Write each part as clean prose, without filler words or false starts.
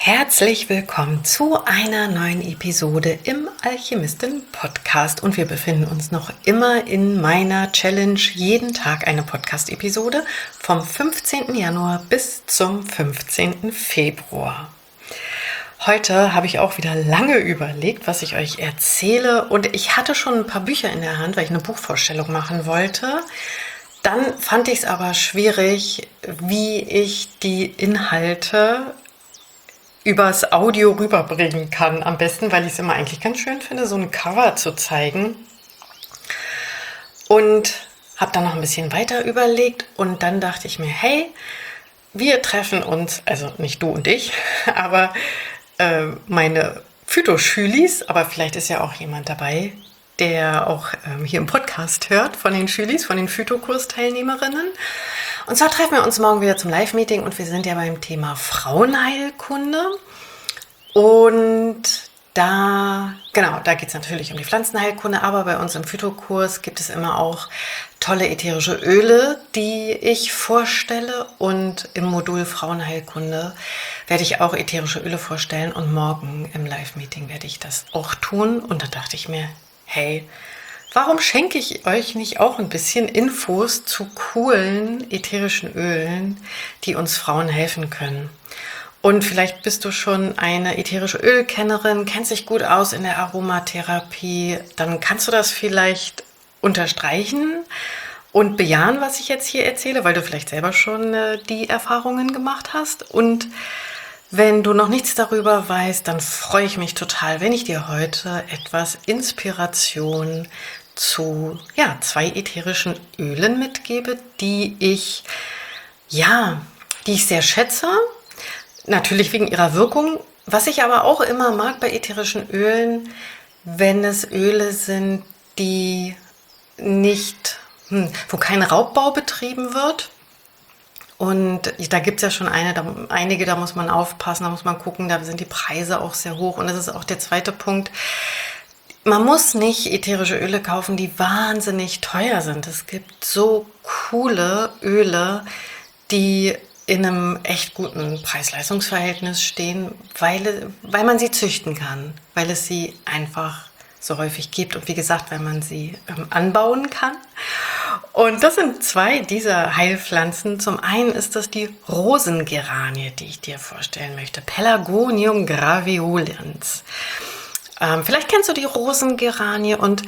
Herzlich willkommen zu einer neuen Episode im Alchemistin-Podcast und wir befinden uns noch immer in meiner Challenge jeden Tag eine Podcast-Episode vom 15. Januar bis zum 15. Februar. Heute habe ich auch wieder lange überlegt, was ich euch erzähle und ich hatte schon ein paar Bücher in der Hand, weil ich eine Buchvorstellung machen wollte. Dann fand ich es aber schwierig, wie ich die Inhalte übers Audio rüberbringen kann. Am besten, weil ich es immer eigentlich ganz schön finde, so ein Cover zu zeigen. Und habe dann noch ein bisschen weiter überlegt und dann dachte ich mir, hey, wir treffen uns, also nicht du und ich, aber meine Phyto-Schülis, aber vielleicht ist ja auch jemand dabei, der auch hier im Podcast hört von den Schülis, von den Phyto-Kurs-Teilnehmerinnen. Und zwar treffen wir uns morgen wieder zum Live-Meeting und wir sind ja beim Thema Frauenheilkunde. Und da geht es natürlich um die Pflanzenheilkunde, aber bei uns im Phyto-Kurs gibt es immer auch tolle ätherische Öle, die ich vorstelle. Und im Modul Frauenheilkunde werde ich auch ätherische Öle vorstellen und morgen im Live-Meeting werde ich das auch tun. Und da dachte ich mir, hey, warum schenke ich euch nicht auch ein bisschen Infos zu coolen ätherischen Ölen, die uns Frauen helfen können? Und vielleicht bist du schon eine ätherische Ölkennerin, kennst dich gut aus in der Aromatherapie, dann kannst du das vielleicht unterstreichen und bejahen, was ich jetzt hier erzähle, weil du vielleicht selber schon die Erfahrungen gemacht hast. Und wenn du noch nichts darüber weißt, dann freue ich mich total, wenn ich dir heute etwas Inspiration zu 2 ätherischen Ölen mitgebe, die ich sehr schätze. Natürlich wegen ihrer Wirkung. Was ich aber auch immer mag bei ätherischen Ölen, wenn es Öle sind, die nicht, wo kein Raubbau betrieben wird. Und da gibt es ja schon einige, da muss man aufpassen, da muss man gucken, da sind die Preise auch sehr hoch. Und das ist auch der zweite Punkt. Man muss nicht ätherische Öle kaufen, die wahnsinnig teuer sind. Es gibt so coole Öle, die in einem echt guten Preis-Leistungs-Verhältnis stehen, weil man sie züchten kann, weil es sie einfach so häufig gibt und wie gesagt, weil man sie anbauen kann. Und das sind 2 dieser Heilpflanzen. Zum einen ist das die Rosengeranie, die ich dir vorstellen möchte, Pelargonium graveolens. Vielleicht kennst du die Rosengeranie und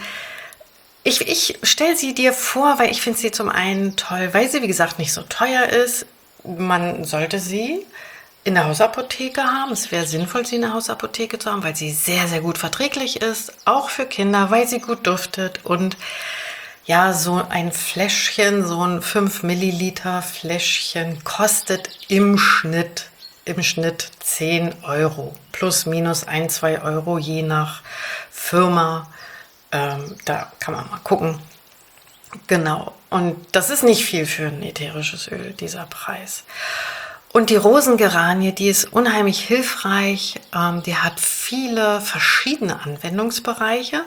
ich stelle sie dir vor, weil ich finde sie zum einen toll, weil sie, wie gesagt, nicht so teuer ist. Man sollte sie in der Hausapotheke haben. Es wäre sinnvoll, sie in der Hausapotheke zu haben, weil sie sehr, sehr gut verträglich ist. Auch für Kinder, weil sie gut duftet. Und ja, so ein Fläschchen, so ein 5 Milliliter Fläschchen kostet im Schnitt 10 Euro. Plus, minus 1, 2 Euro, je nach Firma. Da kann man mal gucken. Genau, und das ist nicht viel für ein ätherisches Öl, dieser Preis. Und die Rosengeranie, die ist unheimlich hilfreich, die hat viele verschiedene Anwendungsbereiche.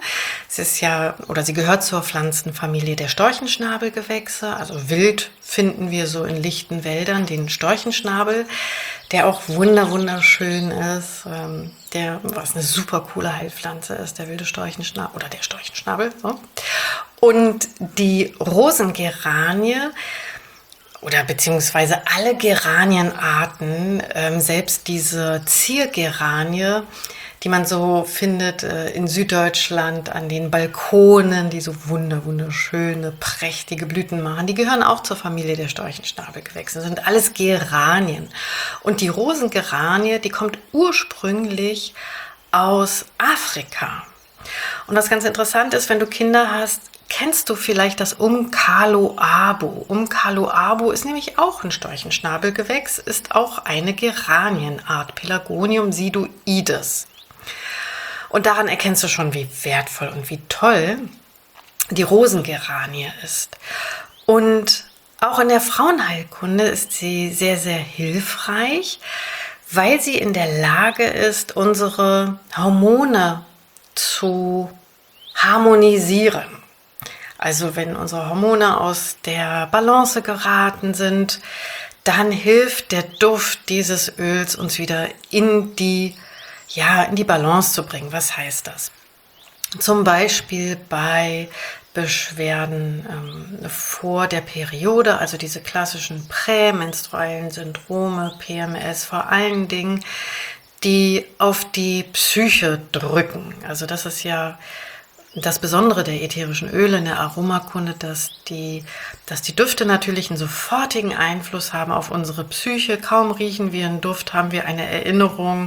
Sie gehört zur Pflanzenfamilie der Storchenschnabelgewächse, also wild finden wir so in lichten Wäldern den Storchenschnabel, der auch wunderschön ist, was eine super coole Heilpflanze ist, der wilde Storchenschnabel oder der Storchenschnabel. So. Und die Rosengeranie oder beziehungsweise alle Geranienarten, selbst diese Ziergeranie, die man so findet in Süddeutschland an den Balkonen, die so wunderschöne, prächtige Blüten machen, die gehören auch zur Familie der Storchenschnabelgewächse, sind alles Geranien. Und die Rosengeranie, die kommt ursprünglich aus Afrika. Und was ganz interessant ist, wenn du Kinder hast, kennst du vielleicht das Umkaloabo? Umkaloabo ist nämlich auch ein Storchenschnabelgewächs, ist auch eine Geranienart, Pelargonium sidoides. Und daran erkennst du schon, wie wertvoll und wie toll die Rosengeranie ist. Und auch in der Frauenheilkunde ist sie sehr, sehr hilfreich, weil sie in der Lage ist, unsere Hormone zu harmonisieren. Also wenn unsere Hormone aus der Balance geraten sind, dann hilft der Duft dieses Öls uns wieder in die Balance zu bringen. Was heißt das? Zum Beispiel bei Beschwerden vor der Periode, also diese klassischen prämenstruellen Syndrome, PMS, vor allen Dingen, die auf die Psyche drücken. Also das ist ja das Besondere der ätherischen Öle in der Aromakunde, dass die Düfte natürlich einen sofortigen Einfluss haben auf unsere Psyche. Kaum riechen wir einen Duft, haben wir eine Erinnerung.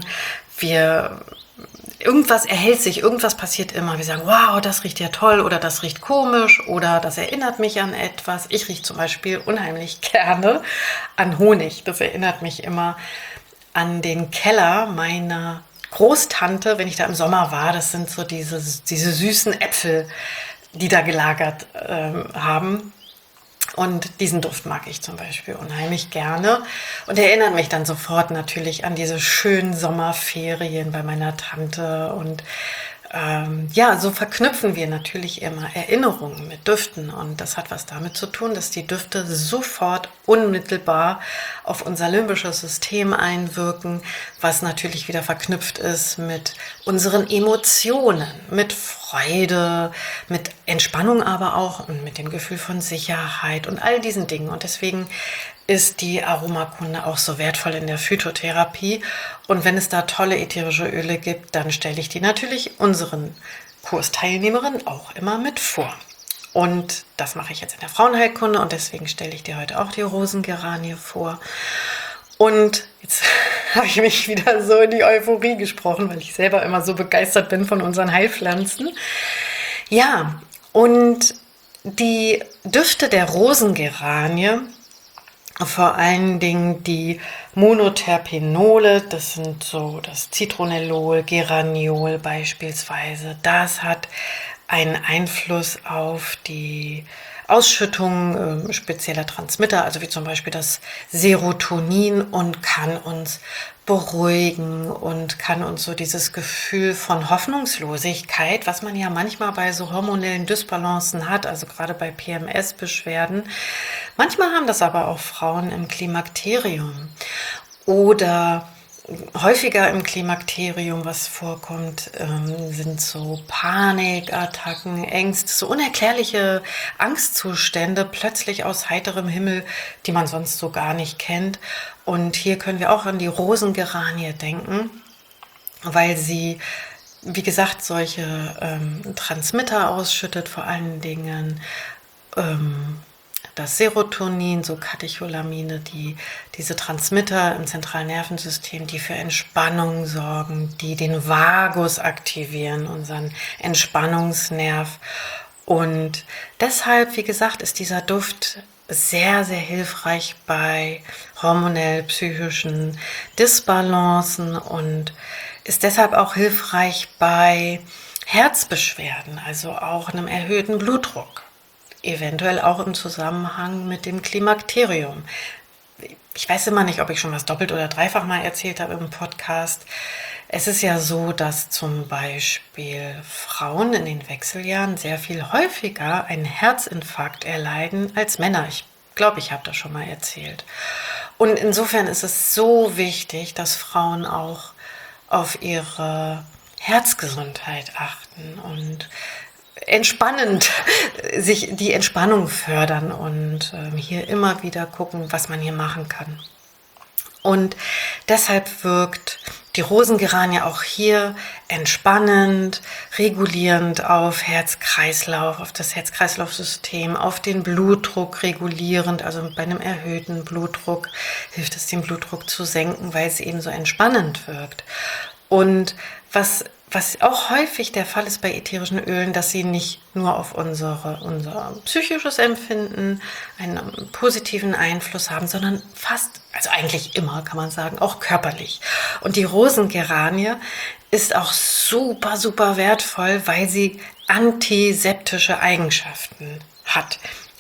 Irgendwas erhält sich, irgendwas passiert immer. Wir sagen, wow, das riecht ja toll oder das riecht komisch oder das erinnert mich an etwas. Ich rieche zum Beispiel unheimlich gerne an Honig. Das erinnert mich immer an den Keller meiner Großtante, wenn ich da im Sommer war. Das sind so diese süßen Äpfel, die da gelagert haben. Und diesen Duft mag ich zum Beispiel unheimlich gerne und erinnert mich dann sofort natürlich an diese schönen Sommerferien bei meiner Tante. Und so verknüpfen wir natürlich immer Erinnerungen mit Düften. Und das hat was damit zu tun, dass die Düfte sofort unmittelbar auf unser limbisches System einwirken, was natürlich wieder verknüpft ist mit unseren Emotionen, mit Freude, mit Entspannung aber auch und mit dem Gefühl von Sicherheit und all diesen Dingen. Und deswegen ist die Aromakunde auch so wertvoll in der Phytotherapie. Und wenn es da tolle ätherische Öle gibt, dann stelle ich die natürlich unseren Kursteilnehmerinnen auch immer mit vor. Und das mache ich jetzt in der Frauenheilkunde und deswegen stelle ich dir heute auch die Rosengeranie vor. Und jetzt habe ich mich wieder so in die Euphorie gesprochen, weil ich selber immer so begeistert bin von unseren Heilpflanzen. Ja, und die Düfte der Rosengeranie, vor allen Dingen die Monoterpenole, das sind so das Citronellol, Geraniol beispielsweise, das hat einen Einfluss auf die Ausschüttung spezieller Transmitter, also wie zum Beispiel das Serotonin, und kann uns beruhigen und kann uns so dieses Gefühl von Hoffnungslosigkeit, was man ja manchmal bei so hormonellen Dysbalancen hat, also gerade bei PMS-Beschwerden. Manchmal haben das aber auch Frauen im Klimakterium oder häufiger im Klimakterium, was vorkommt, sind so Panikattacken, Ängste, so unerklärliche Angstzustände plötzlich aus heiterem Himmel, die man sonst so gar nicht kennt. Und hier können wir auch an die Rosengeranie denken, weil sie, wie gesagt, solche Transmitter ausschüttet, vor allen Dingen das Serotonin, so Katecholamine, diese Transmitter im zentralen Nervensystem, die für Entspannung sorgen, die den Vagus aktivieren, unseren Entspannungsnerv. Und deshalb, wie gesagt, ist dieser Duft sehr, sehr hilfreich bei hormonell-psychischen Disbalancen und ist deshalb auch hilfreich bei Herzbeschwerden, also auch einem erhöhten Blutdruck. Eventuell auch im Zusammenhang mit dem Klimakterium. Ich weiß immer nicht, ob ich schon was doppelt oder dreifach mal erzählt habe im Podcast. Es ist ja so, dass zum Beispiel Frauen in den Wechseljahren sehr viel häufiger einen Herzinfarkt erleiden als Männer. Ich glaube, ich habe das schon mal erzählt. Und insofern ist es so wichtig, dass Frauen auch auf ihre Herzgesundheit achten und entspannend sich die Entspannung fördern und hier immer wieder gucken, was man hier machen kann. Und deshalb wirkt die Rosengeranie auch hier entspannend, regulierend auf Herz-Kreislauf, auf das Herz-Kreislauf-System, auf den Blutdruck regulierend, also bei einem erhöhten Blutdruck hilft es, den Blutdruck zu senken, weil es eben so entspannend wirkt. Und was auch häufig der Fall ist bei ätherischen Ölen, dass sie nicht nur auf unser psychisches Empfinden einen positiven Einfluss haben, sondern fast, also eigentlich immer, kann man sagen, auch körperlich. Und die Rosengeranie ist auch super, super wertvoll, weil sie antiseptische Eigenschaften hat.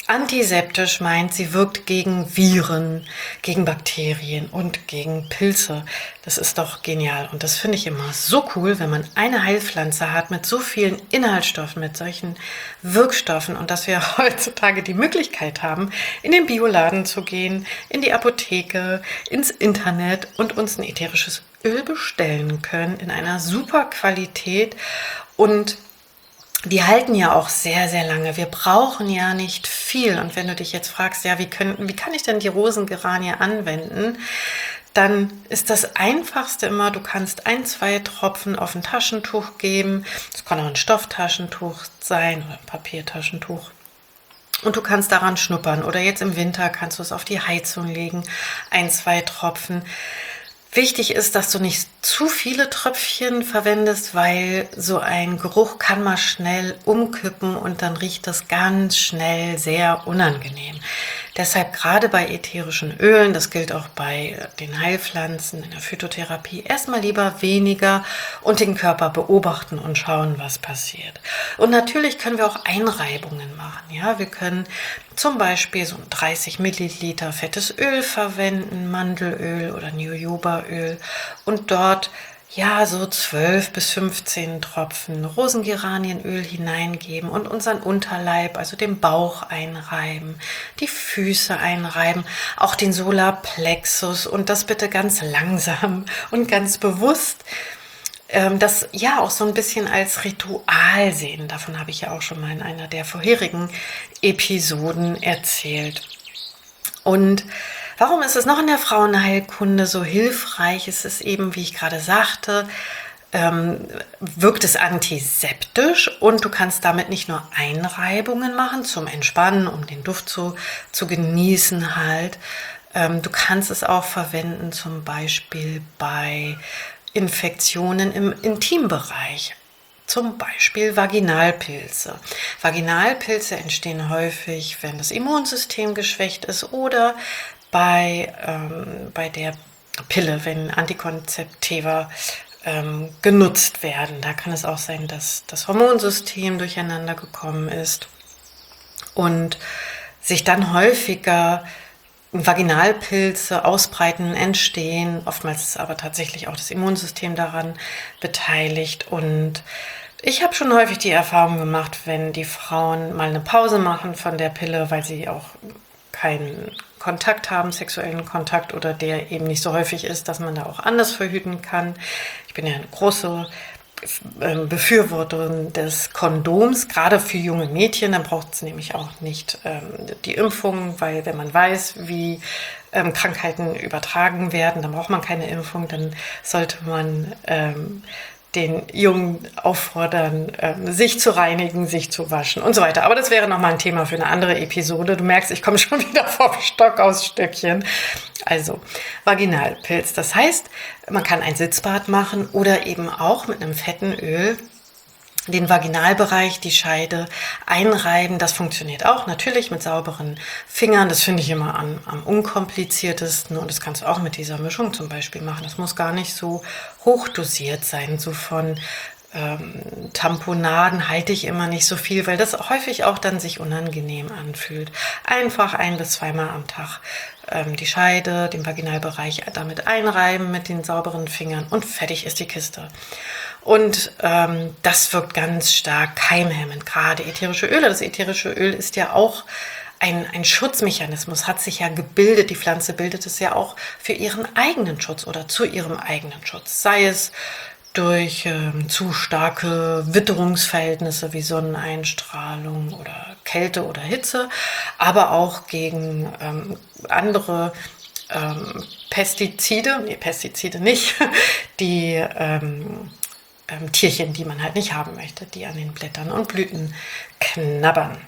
Antiseptisch meint, sie wirkt gegen Viren, gegen Bakterien und gegen Pilze. Das ist doch genial. Und das finde ich immer so cool, wenn man eine Heilpflanze hat mit so vielen Inhaltsstoffen, mit solchen Wirkstoffen und dass wir heutzutage die Möglichkeit haben, in den Bioladen zu gehen, in die Apotheke, ins Internet und uns ein ätherisches Öl bestellen können in einer super Qualität und die halten ja auch sehr, sehr lange. Wir brauchen ja nicht viel. Und wenn du dich jetzt fragst, ja, wie kann ich denn die Rosengeranie anwenden? Dann ist das Einfachste immer, du kannst 1, 2 Tropfen auf ein Taschentuch geben. Das kann auch ein Stofftaschentuch sein oder ein Papiertaschentuch. Und du kannst daran schnuppern. Oder jetzt im Winter kannst du es auf die Heizung legen. 1, 2 Tropfen. Wichtig ist, dass du nicht zu viele Tröpfchen verwendest, weil so ein Geruch kann mal schnell umkippen und dann riecht das ganz schnell sehr unangenehm. Deshalb gerade bei ätherischen Ölen, das gilt auch bei den Heilpflanzen in der Phytotherapie, erstmal lieber weniger und den Körper beobachten und schauen, was passiert. Und natürlich können wir auch Einreibungen machen. Ja, wir können zum Beispiel so ein 30 Milliliter fettes Öl verwenden, Mandelöl oder Jojobaöl und dort ja so 12 bis 15 Tropfen Rosengeranienöl hineingeben und unseren Unterleib, also den Bauch einreiben, die Füße einreiben, auch den Solarplexus und das bitte ganz langsam und ganz bewusst. Das ja auch so ein bisschen als Ritual sehen. Davon habe ich ja auch schon mal in einer der vorherigen Episoden erzählt. Und warum ist es noch in der Frauenheilkunde so hilfreich? Es ist eben, wie ich gerade sagte, wirkt es antiseptisch und du kannst damit nicht nur Einreibungen machen zum Entspannen, um den Duft zu genießen halt. Du kannst es auch verwenden zum Beispiel bei Infektionen im Intimbereich. Zum Beispiel Vaginalpilze. Vaginalpilze entstehen häufig, wenn das Immunsystem geschwächt ist oder bei der Pille, wenn Antikonzeptiva genutzt werden. Da kann es auch sein, dass das Hormonsystem durcheinander gekommen ist und sich dann häufiger Vaginalpilze ausbreiten, entstehen. Oftmals ist aber tatsächlich auch das Immunsystem daran beteiligt. Und ich habe schon häufig die Erfahrung gemacht, wenn die Frauen mal eine Pause machen von der Pille, weil sie auch keinen Kontakt haben, sexuellen Kontakt oder der eben nicht so häufig ist, dass man da auch anders verhüten kann. Ich bin ja eine große Befürworterin des Kondoms, gerade für junge Mädchen. Dann braucht es nämlich auch nicht die Impfung, weil wenn man weiß, wie Krankheiten übertragen werden, dann braucht man keine Impfung. Dann sollte man den Jungen auffordern, sich zu reinigen, sich zu waschen und so weiter. Aber das wäre nochmal ein Thema für eine andere Episode. Du merkst, ich komme schon wieder vom Stock aus Stöckchen. Also Vaginalpilz. Das heißt, man kann ein Sitzbad machen oder eben auch mit einem fetten Öl den Vaginalbereich, die Scheide einreiben. Das funktioniert auch natürlich mit sauberen Fingern. Das finde ich immer am unkompliziertesten und das kannst du auch mit dieser Mischung zum Beispiel machen. Das muss gar nicht so hoch dosiert sein. So von Tamponaden halte ich immer nicht so viel, weil das häufig auch dann sich unangenehm anfühlt. Einfach 1 bis 2 Mal am Tag die Scheide, den Vaginalbereich damit einreiben mit den sauberen Fingern und fertig ist die Kiste. Und das wirkt ganz stark keimhemmend, gerade ätherische Öle. Das ätherische Öl ist ja auch ein Schutzmechanismus, hat sich ja gebildet. Die Pflanze bildet es ja auch für ihren eigenen Schutz oder zu ihrem eigenen Schutz. Sei es durch zu starke Witterungsverhältnisse wie Sonneneinstrahlung oder Kälte oder Hitze, aber auch gegen andere Pestizide nicht, die Tierchen, die man halt nicht haben möchte, die an den Blättern und Blüten knabbern.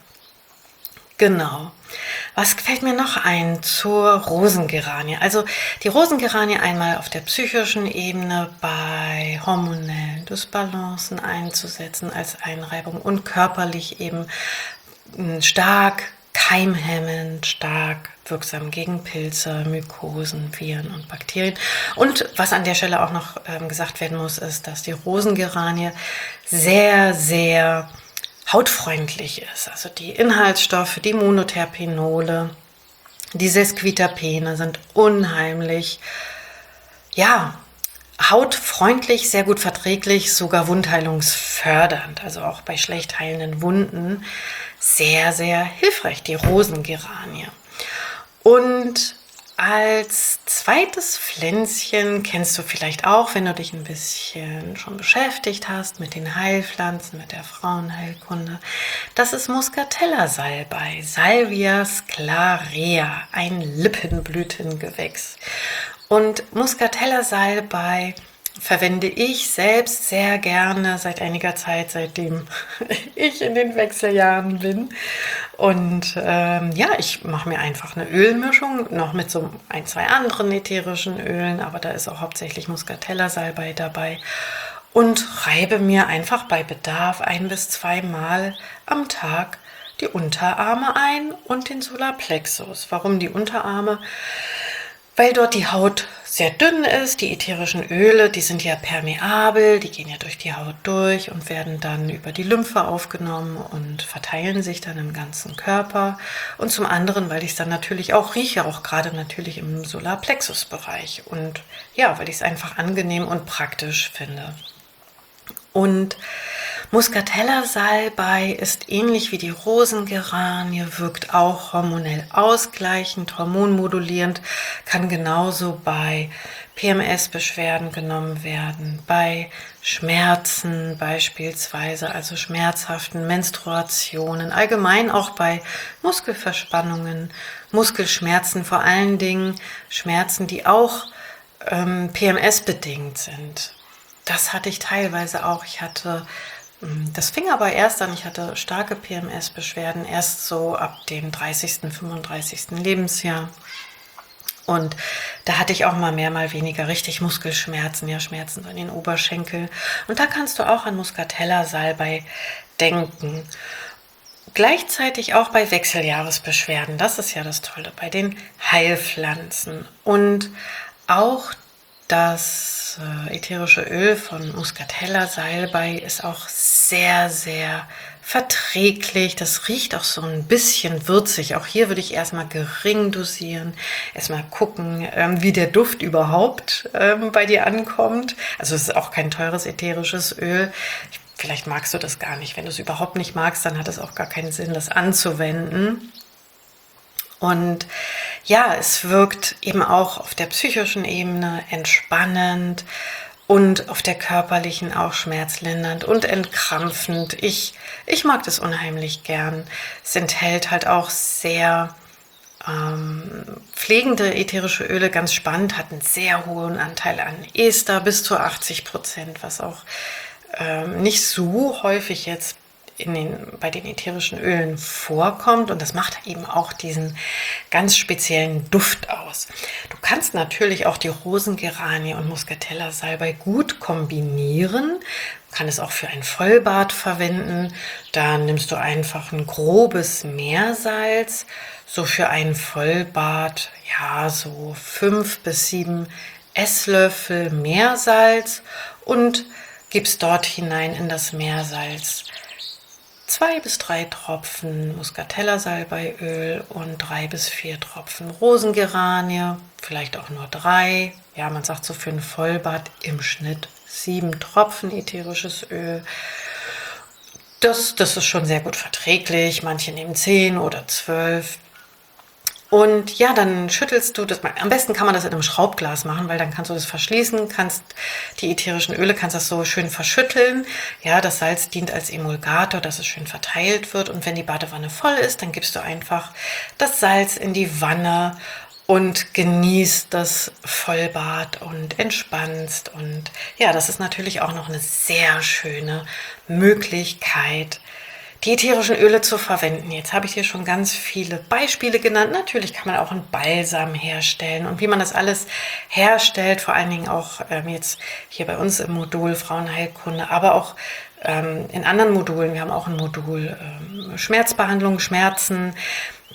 Genau. Was fällt mir noch ein zur Rosengeranie? Also die Rosengeranie einmal auf der psychischen Ebene bei hormonellen Dysbalancen einzusetzen als Einreibung und körperlich eben stark keimhemmend, stark wirksam gegen Pilze, Mykosen, Viren und Bakterien. Und was an der Stelle auch noch gesagt werden muss, ist, dass die Rosengeranie sehr, sehr hautfreundlich ist. Also die Inhaltsstoffe, die Monoterpenole, die Sesquiterpene sind unheimlich, ja, hautfreundlich, sehr gut verträglich, sogar wundheilungsfördernd, also auch bei schlecht heilenden Wunden sehr, sehr hilfreich, die Rosengeranie. Und als zweites Pflänzchen kennst du vielleicht auch, wenn du dich ein bisschen schon beschäftigt hast mit den Heilpflanzen, mit der Frauenheilkunde. Das ist Muscatella-Salbei, Salvia sclarea, ein Lippenblütengewächs. Und Muscatella-Salbei verwende ich selbst sehr gerne seit einiger Zeit, seitdem ich in den Wechseljahren bin. Und ja, ich mache mir einfach eine Ölmischung, noch mit so ein, zwei anderen ätherischen Ölen, aber da ist auch hauptsächlich Muscatella-Salbei dabei. Und reibe mir einfach bei Bedarf 1 bis 2 Mal am Tag die Unterarme ein und den Solarplexus. Warum die Unterarme? Weil dort die Haut sehr dünn ist. Die ätherischen Öle, die sind ja permeabel, die gehen ja durch die Haut durch und werden dann über die Lymphe aufgenommen und verteilen sich dann im ganzen Körper. Und zum anderen, weil ich es dann natürlich auch rieche, auch gerade natürlich im Solarplexus-Bereich. Und ja, weil ich es einfach angenehm und praktisch finde. Und Muscatella-Salbei ist ähnlich wie die Rosengeranie, wirkt auch hormonell ausgleichend, hormonmodulierend, kann genauso bei PMS-Beschwerden genommen werden, bei Schmerzen beispielsweise, also schmerzhaften Menstruationen, allgemein auch bei Muskelverspannungen, Muskelschmerzen, vor allen Dingen Schmerzen, die auch PMS-bedingt sind. Das hatte ich teilweise auch. Das fing aber erst an, ich hatte starke PMS-Beschwerden, erst so ab dem 30., 35. Lebensjahr. Und da hatte ich auch mal mehr, mal weniger richtig Muskelschmerzen, ja, Schmerzen an den Oberschenkel. Und da kannst du auch an Muscatella-Salbei denken. Gleichzeitig auch bei Wechseljahresbeschwerden, das ist ja das Tolle, bei den Heilpflanzen. Und auch das ätherische Öl von Muscatella-Salbei ist auch sehr, sehr verträglich. Das riecht auch so ein bisschen würzig. Auch hier würde ich erstmal gering dosieren. Erstmal gucken, wie der Duft überhaupt bei dir ankommt. Also es ist auch kein teures ätherisches Öl. Vielleicht magst du das gar nicht. Wenn du es überhaupt nicht magst, dann hat es auch gar keinen Sinn, das anzuwenden. Und ja, es wirkt eben auch auf der psychischen Ebene entspannend und auf der körperlichen auch schmerzlindernd und entkrampfend. Ich mag das unheimlich gern. Es enthält halt auch sehr pflegende ätherische Öle, ganz spannend, hat einen sehr hohen Anteil an Ester, bis zu 80%, was auch nicht so häufig jetzt bei den ätherischen Ölen vorkommt, und das macht eben auch diesen ganz speziellen Duft aus. Du kannst natürlich auch die Rosengeranie und Muscatella-Salbei gut kombinieren. Du kannst es auch für ein Vollbad verwenden. Da nimmst du einfach ein grobes Meersalz, so für ein Vollbad, ja, so 5 bis 7 Esslöffel Meersalz, und gibst dort hinein in das Meersalz 2 bis 3 Tropfen Muscatella-Salbeiöl und 3 bis 4 Tropfen Rosengeranie, vielleicht auch nur 3. Ja, man sagt so für ein Vollbad im Schnitt 7 Tropfen ätherisches Öl. Das ist schon sehr gut verträglich. Manche nehmen 10 oder 12. Und ja, dann schüttelst du das. Am besten kann man das in einem Schraubglas machen, weil dann kannst du das verschließen, kannst die ätherischen Öle, kannst das so schön verschütteln. Ja, das Salz dient als Emulgator, dass es schön verteilt wird. Und wenn die Badewanne voll ist, dann gibst du einfach das Salz in die Wanne und genießt das Vollbad und entspannst. Und ja, das ist natürlich auch noch eine sehr schöne Möglichkeit, die ätherischen Öle zu verwenden. Jetzt habe ich dir schon ganz viele Beispiele genannt. Natürlich kann man auch einen Balsam herstellen, und wie man das alles herstellt, vor allen Dingen auch jetzt hier bei uns im Modul Frauenheilkunde, aber auch in anderen Modulen. Wir haben auch ein Modul Schmerzbehandlung, Schmerzen.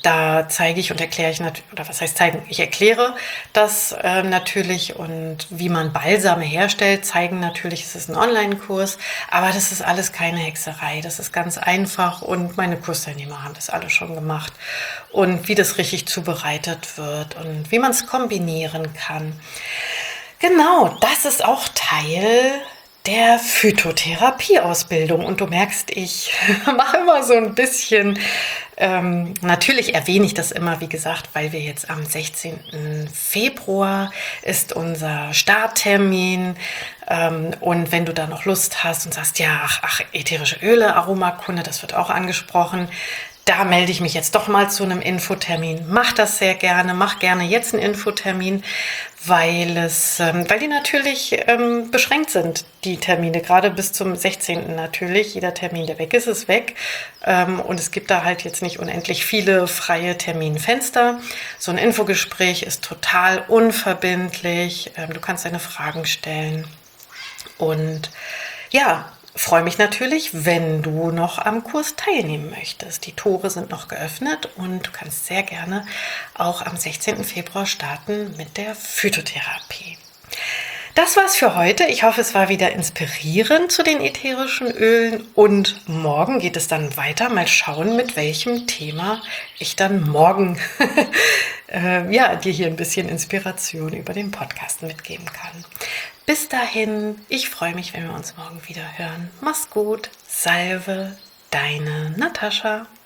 Da zeige ich und erkläre ich oder was heißt zeigen? Ich erkläre das natürlich, und wie man Balsame herstellt, zeigen natürlich, es ist ein Online-Kurs, aber das ist alles keine Hexerei, das ist ganz einfach und meine Kursteilnehmer haben das alle schon gemacht. Und wie das richtig zubereitet wird und wie man es kombinieren kann. Genau, das ist auch Teil der Phytotherapie-Ausbildung. Und du merkst, ich mache immer so ein bisschen, natürlich erwähne ich das immer, wie gesagt, weil wir jetzt am 16. Februar ist unser Starttermin. Und wenn du da noch Lust hast und sagst, ja, ach, ätherische Öle, Aromakunde, das wird auch angesprochen, da melde ich mich jetzt doch mal zu einem Infotermin. Mach das sehr gerne, mach gerne jetzt einen Infotermin, weil die natürlich beschränkt sind, die Termine, gerade bis zum 16. natürlich. Jeder Termin, der weg ist, ist weg. Und es gibt da halt jetzt nicht unendlich viele freie Terminfenster. So ein Infogespräch ist total unverbindlich. Du kannst deine Fragen stellen. Und ja, freue mich natürlich, wenn du noch am Kurs teilnehmen möchtest. Die Tore sind noch geöffnet und du kannst sehr gerne auch am 16. Februar starten mit der Phytotherapie. Das war's für heute. Ich hoffe, es war wieder inspirierend zu den ätherischen Ölen, und morgen geht es dann weiter. Mal schauen, mit welchem Thema ich dann morgen dir hier ein bisschen Inspiration über den Podcast mitgeben kann. Bis dahin, ich freue mich, wenn wir uns morgen wieder hören. Mach's gut, Salve, deine Natascha.